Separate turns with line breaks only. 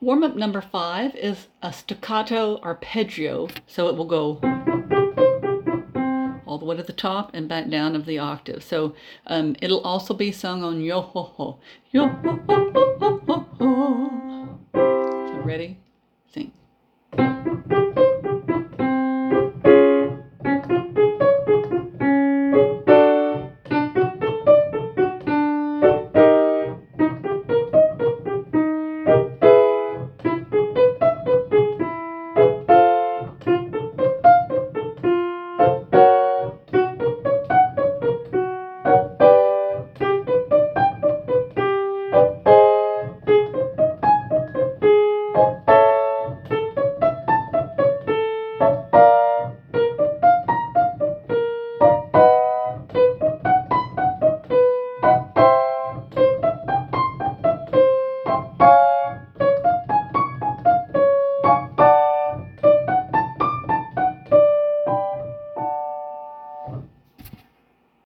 Warm-up number 5 is a staccato arpeggio, so it will go all the way to the top and back down of the octave. So it'll also be sung on yo ho ho, yo ho ho ho ho ho. So ready?